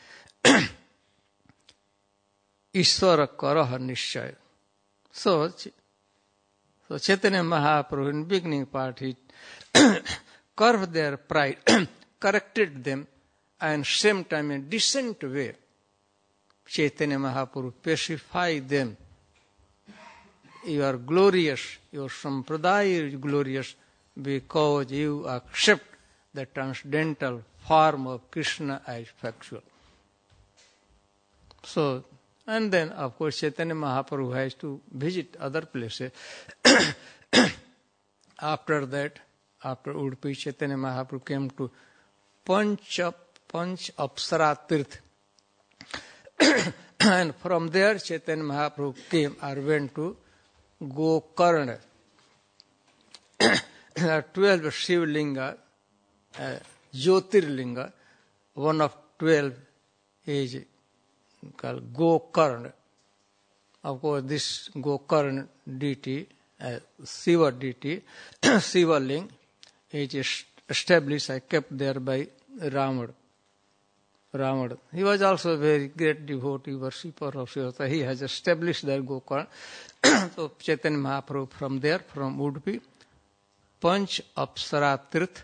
Ishvara karaha nishchaya. So, So Chaitanya Mahaprabhu in beginning part, he curbed their pride, corrected them, and same time in decent way, Chaitanya Mahaprabhu pacified them. You are glorious, your sampradaya is glorious because you accept the transcendental form of Krishna as factual. So, and then of course Chaitanya Mahaprabhu has to visit other places. After that, after Udupi, Chaitanya Mahaprabhu came to Panch, Panch Apsara Tirth. And from there Chaitanya Mahaprabhu came or went to Gokarna. There are twelve Shiv Linga, uh, Jyotirlinga. One of twelve is called Gokarna. Of course, this Gokarna deity, uh, Shiva deity, Shiva Ling, is established, I kept there by Ramad. Ramad. He was also a very great devotee, worshipper of Shiva. So he has established that Gokarna. So Chaitanya Mahaprabhu from there, from Udupi, Panch Apsara Tirth.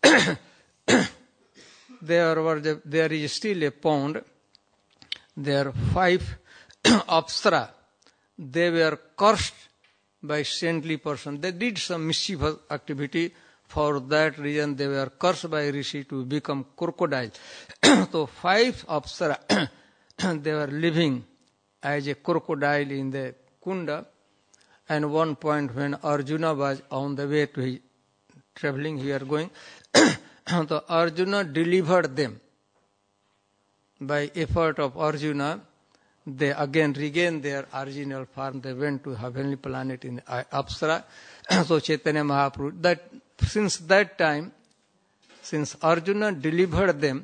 there, were the, there is still a pond. There are five Apsara. They were cursed by saintly person. They did some mischievous activity. For that reason, they were cursed by Rishi to become crocodile. So five Apsara, they were living as a crocodile in the Kunda. And one point when Arjuna was on the way to his traveling, here going, so Arjuna delivered them. By effort of Arjuna, they again regained their original form. They went to heavenly planet in Apsara. So Chaitanya Mahaprabhu, that since that time, since Arjuna delivered them,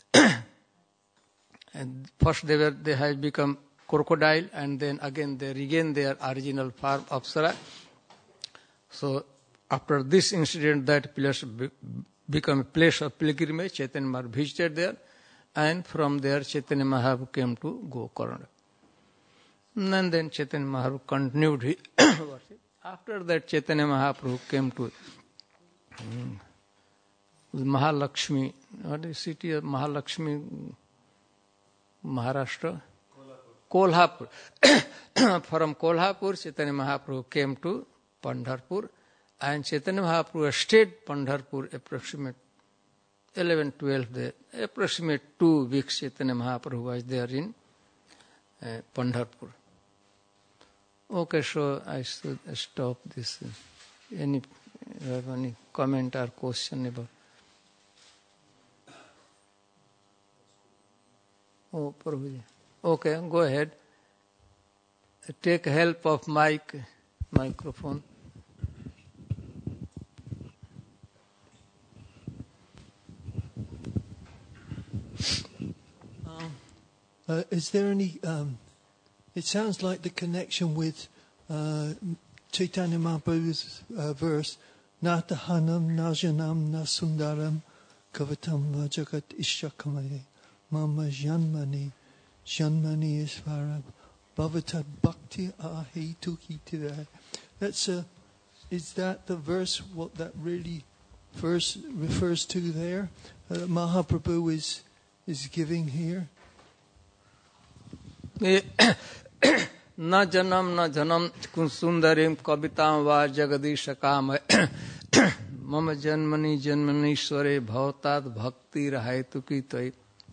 and first they were they had become crocodile, and then again they regained their original form Apsara. So after this incident, that place be, became a place of pilgrimage. Chaitanya Mahaprabhu visited there, and from there Chaitanya Mahaprabhu came to Gokarna. And then Chaitanya Mahaprabhu continued his worship. After that, Chaitanya Mahaprabhu came to um, Mahalakshmi. What is the city of Mahalakshmi? Maharashtra? Kolhapur. From Kolhapur, Chaitanya Mahaprabhu came to Pandharpur, and Chaitanya Mahaprabhu stayed Pandharpur approximate eleven, twelve days, approximate two weeks. Chaitanya Mahaprabhu was there in uh, Pandharpur. Okay, so I should stop this. Any, you have any comment or question about? Oh, Prabhuji. Okay, go ahead. Take help of mic, microphone. Um, uh, is there any? Um, it sounds like the connection with uh, Chaitanya Mahaprabhu's uh, verse, "Natahanam najanam nasundaram kavatam vajagat ishakamaya mama janmani janmani isvaram bhavatad bhakti ahi tuki tivai." That's a. Is that the verse? What that really verse refers to there? Uh, Mahaprabhu is is giving here. Na janam na janam kunsundarim kavitam va jagadish kam mama janmani janmanishware bhavatad bhakti rahaitu ki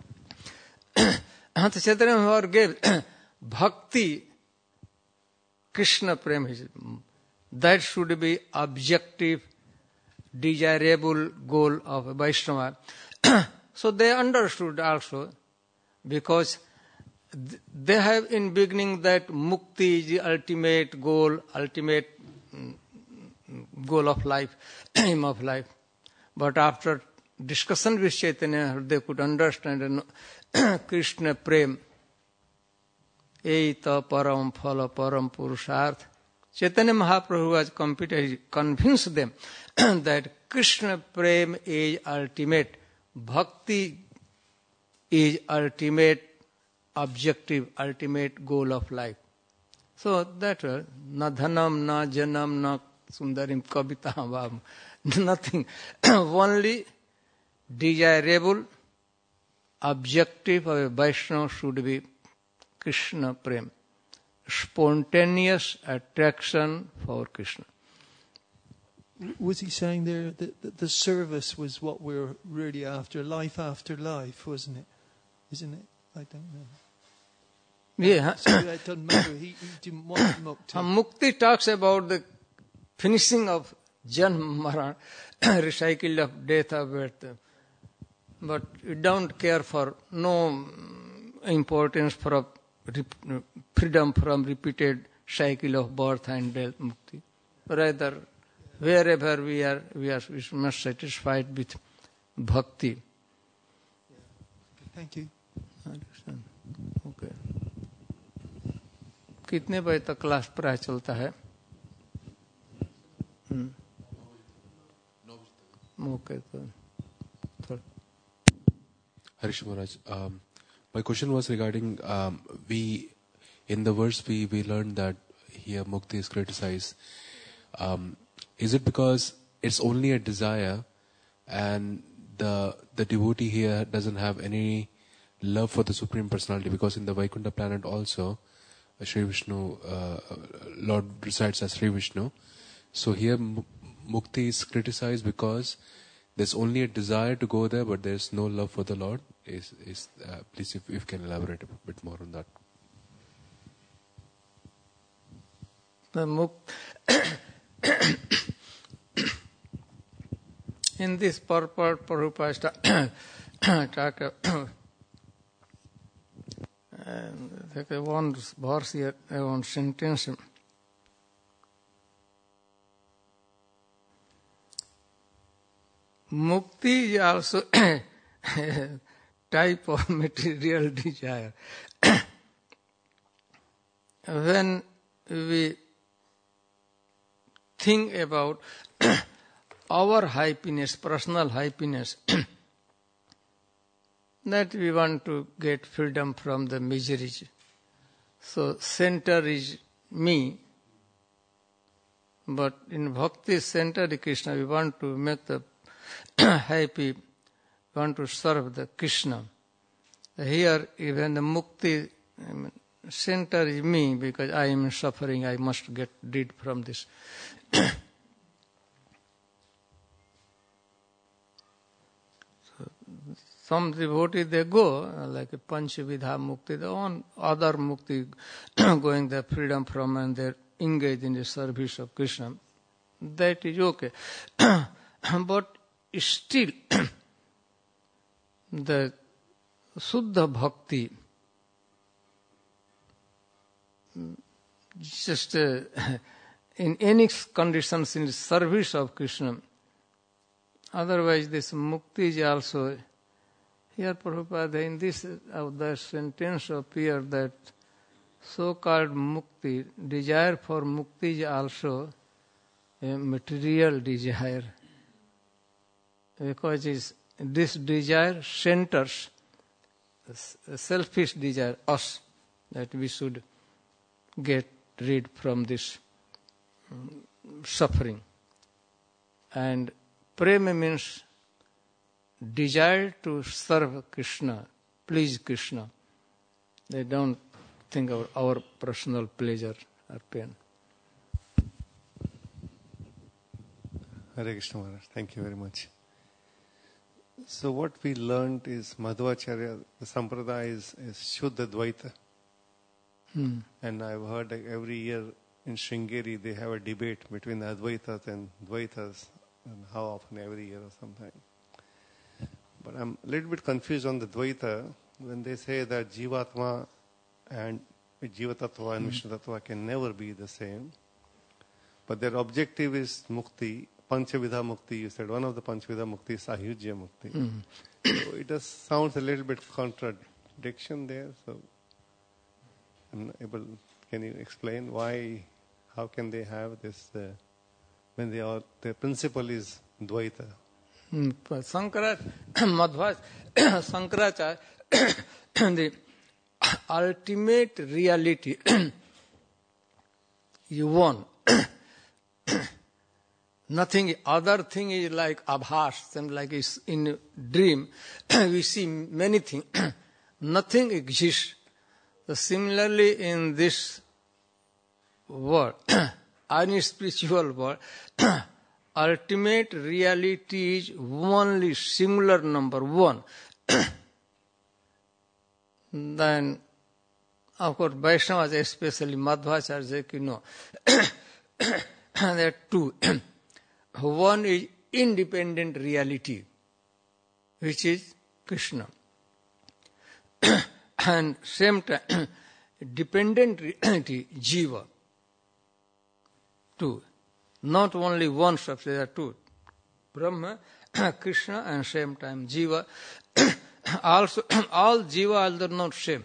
tai. Chaitanya Mahaprabhu gave bhakti, Krishna prem. That should be objective, desirable goal of a Vaishnava. So they understood also, because they have in beginning that mukti is the ultimate goal, ultimate goal of life, aim of life. But after discussion with Chaitanya, they could understand Krishna prem, eita param phala param purusharth. Chaitanya Mahaprabhu was convinced them that Krishna prem is ultimate, bhakti is ultimate objective, ultimate goal of life. So that was na dhanam, na janam, na Sundarim Kavita Bhavam. Nothing. Only desirable objective of a Vaishnava should be Krishna Prem. Spontaneous attraction for Krishna. Was he saying there that, that the service was what we're really after, life after life, wasn't it? Isn't it? I don't know. Yeah. So it doesn't matter. He, he didn't want mukti. Mukti talks about the finishing of Janma Maran, recycle of death of birth. But you don't care for no importance for freedom from repeated cycle of birth and death, mukti. Rather, wherever we are, we are we must satisfied with bhakti. Thank you. Understand? Okay. कितने बजे तक class प्राय चलता है? Okay तो Harish Maharaj, um, my question was regarding um, we in the verse we we learned that here mukti is criticized. Um, is it because it's only a desire, and the the devotee here doesn't have any love for the Supreme Personality? Because in the Vaikuntha planet also, uh, Sri Vishnu, uh, Lord resides as Sri Vishnu. So here mu- mukti is criticized because there's only a desire to go there, but there's no love for the Lord. Is is uh, please if, if you can elaborate a bit more on that. The muk- in this purport, Prabhupada talk uh, one verse here, one sentence. Mukti is also a type of material desire. When we think about our happiness, personal happiness, that we want to get freedom from the miseries. So center is me, but in bhakti center is Krishna. We want to make the happy, want to serve the Krishna. Here even the mukti I mean, center is me because I am suffering, I must get rid from this. So, some devotees they go like a Panchavidha mukti, the on other mukti going the freedom from and they engage in the service of Krishna. That is okay. But still the Suddha Bhakti, just uh, in any conditions in the service of Krishna. Otherwise this mukti is also, here Prabhupada in this of the sentence appear that so-called mukti, desire for mukti is also a material desire. Because is this desire centers selfish desire, us, that we should get rid from this um, suffering. And prema means desire to serve Krishna, please Krishna. They don't think of our personal pleasure or pain. Hare Krishna Maharaj, thank you very much. So what we learned is Madhvacharya, the Sampradaya is, is Shuddha Dvaita. Hmm. And I've heard that every year in Sringeri they have a debate between the Advaitas and Dvaitas, and how often, every year or sometime. But I'm a little bit confused on the Dvaita when they say that Jivatma and Jivatattva and Vishnu Tattva can never be the same. But their objective is Mukti, Panchavidha Mukti. You said one of the Panchavidha Mukti is Sahujya Mukti. Mm. So it just sounds a little bit contradiction there. So I'm not able. Can you explain why? How can they have this uh, when they are the principle is Dvaita? Mm. Sankaracharya, Madhva, Sankaracharya, the ultimate reality you want. Nothing, other thing is like abhas, and like is in dream, we see many things. Nothing exists. So similarly in this world, unspiritual world, ultimate reality is only singular number one. Then, of course, Vaishnavas, especially Madhvacharya, you know, there are two. One is independent reality, which is Krishna. And same time, dependent reality, Jiva. Two. Not only one substance, there are two. Brahma, Krishna, and same time Jiva. Also, all Jiva are not same.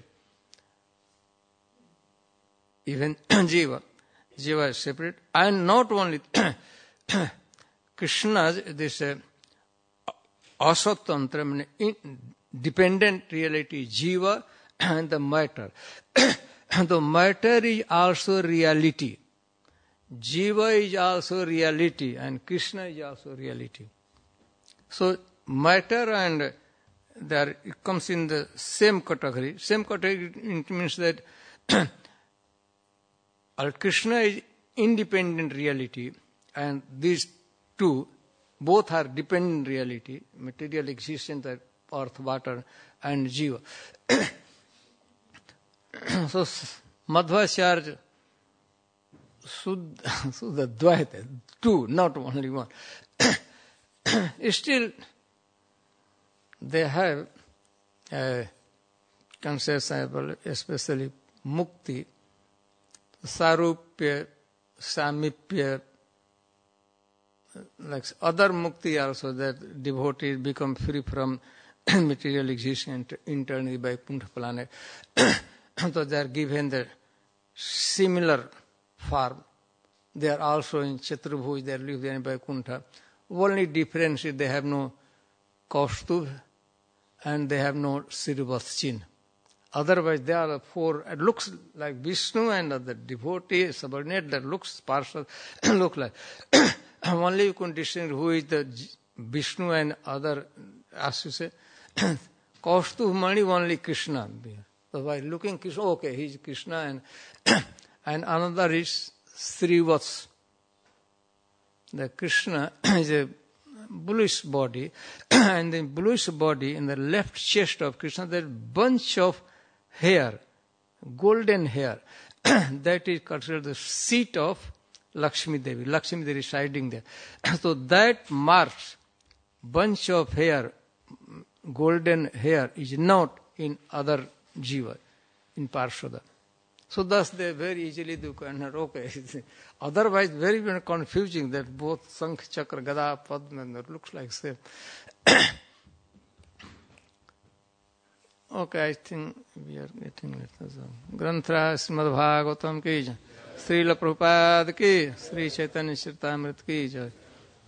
Even Jiva. Jiva is separate. And not only Krishna's, this uh, asatantra, dependent reality, Jiva, and the matter. The matter is also reality. Jiva is also reality, and Krishna is also reality. So matter and there it comes in the same category. Same category, it means that Krishna is independent reality, and these two, both are dependent reality, material existence, the earth, water, and Jiva. So Madhvacharya, Suddha, Suddha Dvaita, two, not only one. Still, they have a concept, especially mukti, sarupya, samipya, like other mukti also, that devotees become free from material existence internally by Vaikuntha planet. So they are given the similar form. They are also in Chaturabhuj, they live there in Vaikuntha. Only difference is they have no Kaustubh and they have no Srivastchin. Otherwise, they are four, it looks like Vishnu and the devotee, subordinate, that looks partial, look like. Only you can distinguish who is the Vishnu and other, as you say, Kaustubh Mani, only Krishna. So by looking Krishna, okay, he is Krishna, and and another is Srivats. The Krishna is a bluish body, and the bluish body in the left chest of Krishna, there is bunch of hair, golden hair. That is considered the seat of Lakshmi Devi. Lakshmi Devi residing there. So that marks bunch of hair, golden hair, is not in other Jiva, in Parshada. So thus they very easily do kind of, okay. Otherwise very, very confusing that both Sankh, Chakra, Gada, Padma, that looks like same. Okay, I think we are getting it. Granthra Srimad Bhagavatam ki jai, Srila Prabhupada ki, Sri Chaitanya Charitamrita ki jai.